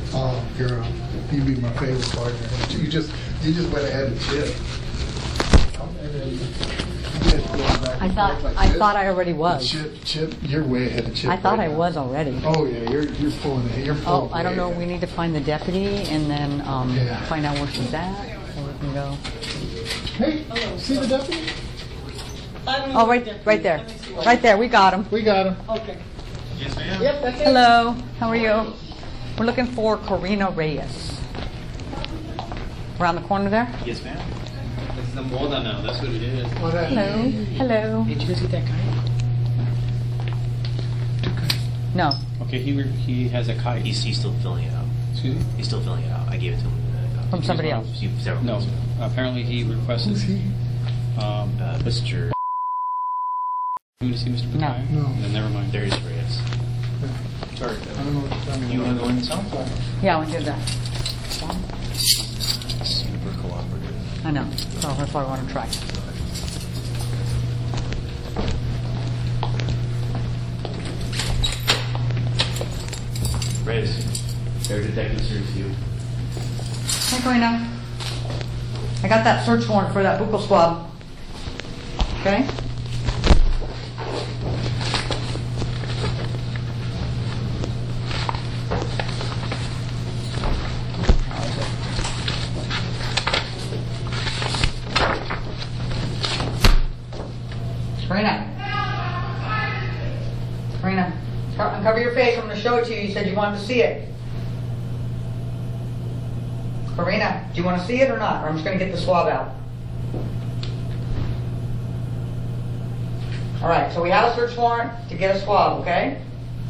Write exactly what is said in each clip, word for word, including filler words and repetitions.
Oh, girl, you'd be my favorite partner. You just, you just went ahead and chip. I thought, like I this. thought I already was. Chip, chip, you're way ahead of Chip. I thought right I now. was already. Oh yeah, you're you're full of you're full. Oh, I don't know. We need to find the deputy and then um, Yeah. find out where she's at, so we can go. Hey, see the deputy? Oh, right, right there, right there. We got him. We got him. Okay. Yes, ma'am. Yep, that's it. Hello. How are you? We're looking for Karina Reyes. Around the corner there. Yes, ma'am. This is the moda now. That's what it is. What that? Hello. Hello. Did you guys get that guy? No. Okay, he re- he has a kite. He's, he's still filling it out. Excuse me? He's still filling it out. I gave it to him. Uh, From somebody else. few- several No. months ago. Apparently, he requested. Who's he? Um, Uh, Mister you want to see Mister No. Pakai? No. Then never mind. There is Reyes. Sorry. I don't know what you're talking about. You want to go inside? Yeah, we did that. Super cooperative. I know. So that's why I want to try. Reyes, their detective serves you. Hey, Karina. I got that search warrant for that buccal swab. Okay? Karina. Karina. co- Uncover your face. I'm going to show it to you. You said you wanted to see it. Karina, do you want to see it or not? Or I'm just going to get the swab out. All right, so we have a search warrant to get a swab, okay?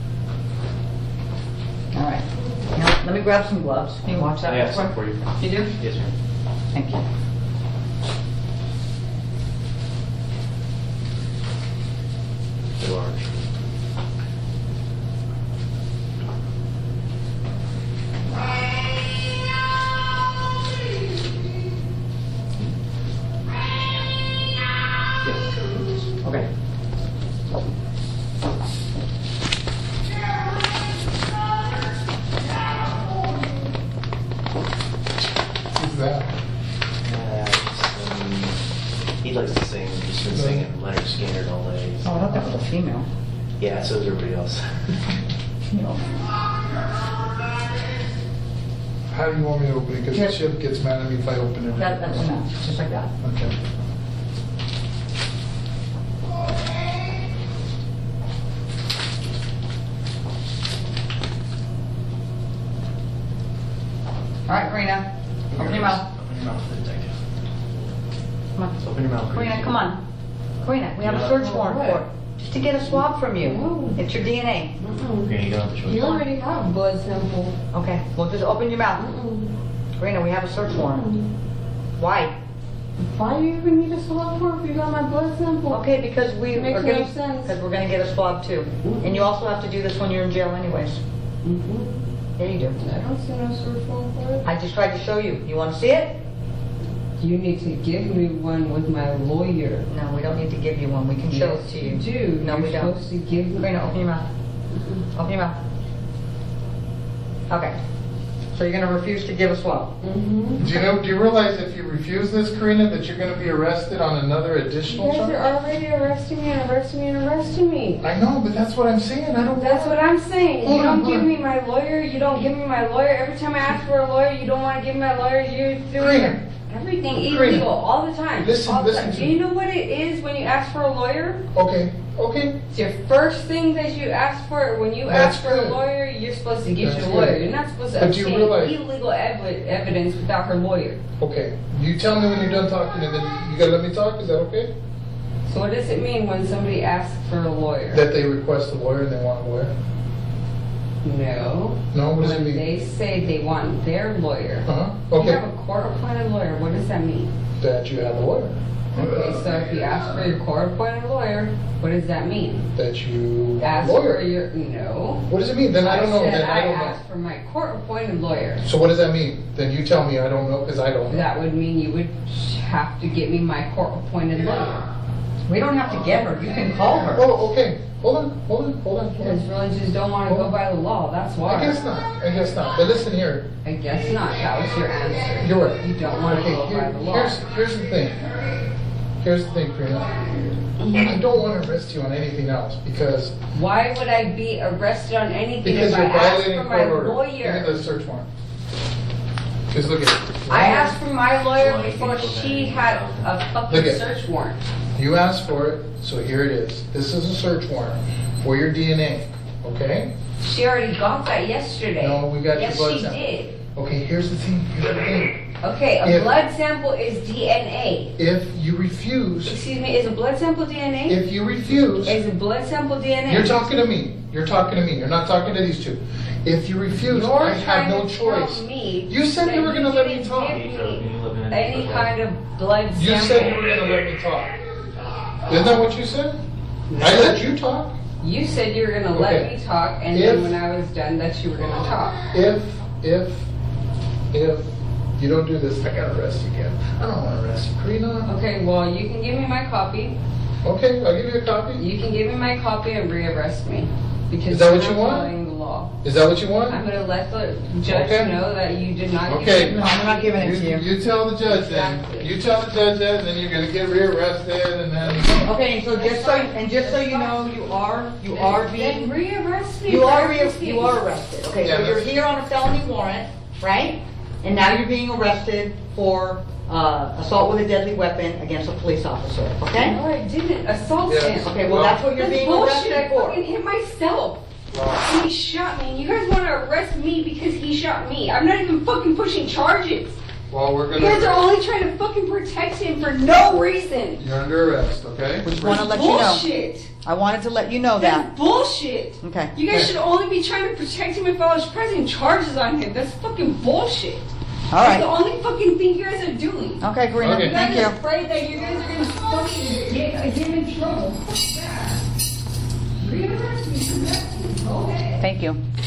All right. Now, let me grab some gloves. Can you watch that I real have some quick? for you. You do? Yes, ma'am. Thank you. They're large. Yes. Okay. Who's that? Uh, it's, um, he likes to sing. He's been singing Leonard Skinner all day. Oh, I thought that was a female. Yeah, so is everybody else. No. How do you want me to open it? Because Yes. Chip gets mad at me if I open it. That, that's enough. Just like that. Okay. All right, Karina. Open your mouth. Open your mouth for the detective. Come on. Open your mouth. Karina, come on. Karina, we have a Yeah. search warrant for it. Just to get a swab from you. It's your D N A. Here you go. Which one? You already have blood sample. Okay, well, just open your mouth. Karina, we have a search warrant. Why? Why do you even need a swab for if you got my blood sample? Okay, because we It makes are no gonna, sense. because we're gonna get a swab too. And you also have to do this when you're in jail anyways. Mm-hmm. Yeah, you do. I don't see no search warrant for it. I just tried to show you. You wanna see it? You need to give me one with my lawyer. No, we don't need to give you one. We can show it to you. You do. No, You're we don't. supposed to give me. Karina, open your mouth. Open your mouth. Okay. So you're gonna refuse to give a swab? Mm-hmm. Do you know? Do you realize if you refuse this, Karina, that you're going to be arrested on another You additional guys charge? are already arresting me and arresting me and arresting me. I know, but that's what I'm saying. I don't. That's what I'm saying. Hold You on, don't hold give on. me my lawyer. You don't give me my lawyer. Every time I ask for a lawyer, you don't want to give me my lawyer. You're doing Karina. everything Karina. illegal all the time. Listen, all the listen time. to Do me. you know what it is when you ask for a lawyer? Okay. Okay. It's your first thing that you ask for. When you That's ask for good. a lawyer, you're supposed to get That's your lawyer. good. You're not supposed to But you obtain realize- illegal ev- evidence without her lawyer. Okay. You tell me when you're done talking, and then you gotta let me talk. Is that okay? So what does it mean when somebody asks for a lawyer? That they request a lawyer and they want a lawyer. No. No. What does it When mean? they say they want their lawyer. Uh huh. You Okay. have a court-appointed lawyer. What does that mean? That you have a lawyer. Okay, so if you ask for your court-appointed lawyer, what does that mean? That you have Ask a for lawyer. your no. What does it mean? Then I don't know. said Then I I don't know. asked for my court-appointed lawyer. So what does that mean? Then you tell me I don't know because I don't know. That would mean you would have to get me my court-appointed lawyer. We don't have to get her, you can call her. Oh, okay, hold on, hold on, hold on, hold Because on. really just don't want to go by the law, that's why. I guess not, I guess not, but listen here, I guess not, that was your answer. you're right. You don't want to Okay, go by here- the law. here's, here's the thing. Here's the thing, Karina. I don't want to arrest you on anything else because, Why would I be arrested on anything because if I you're asked violating for my court order. Give me lawyer? the search warrant. Because look at it. I asked for my lawyer before she had a Look fucking at- search warrant. You asked for it, so here it is. This is a search warrant for your D N A, okay? She already got that yesterday. No, we got your Yes, blood she sample. did. Okay, here's the thing, here's the thing. Okay, a If- blood sample is D N A. If you refuse, Excuse me, is a blood sample D N A? if you refuse, Is a blood sample D N A? you're talking to me. You're talking to me. You're not talking to these two. If you refuse, You're I have trying no to tell choice. me You said that you were gonna let me didn't talk. give You told me you live in me a- any kind of blood sample. You said you were gonna let me talk. Isn't that what you said? I let you talk. You said you were gonna let Okay. me talk, and If- then when I was done, that you were gonna talk. If, if, if you don't do this, I gotta arrest you again. I don't wanna arrest you, Karina. Okay, well, you can give me my copy. Okay, I'll give you a copy. You can give me my copy and rearrest me. Because Is that what you're you not want? following the law. Is that what you want? I'm gonna let the judge Okay. know that you did not give Okay. me No, my I'm not copy. giving it to you. You tell the judge then. Exactly. You tell the judge that, and then you're gonna get rearrested, and then. Okay, and so just so, and just so you know, you are, you are Then being, rearrest me. you for are, re- everything. you are arrested. Okay, Yeah, so you're that's- here on a felony warrant, right? And now you're being arrested for, uh, assault with a deadly weapon against a police officer, okay? No, I didn't assault Yes. him. Okay, well, that's what you're That's being bullshit. I arrested for. fucking hit myself. Wow. And he shot me. And you guys want to arrest me because he shot me. I'm not even fucking pushing charges. Well, we're You guys are gonna. only trying to fucking protect him for no reason. You're under arrest, okay? Just wanna let you know. Bullshit. I wanted to let you know That's that. bullshit. Okay. You guys Okay. should only be trying to protect him if I was pressing charges on him. That's fucking bullshit. All That's the right. only fucking thing you guys are doing. Okay, Karina, Okay. You guys thank are you. afraid that you guys are gonna fucking get, get in trouble. Fuck that. Rearrest me for that. Okay. Thank you.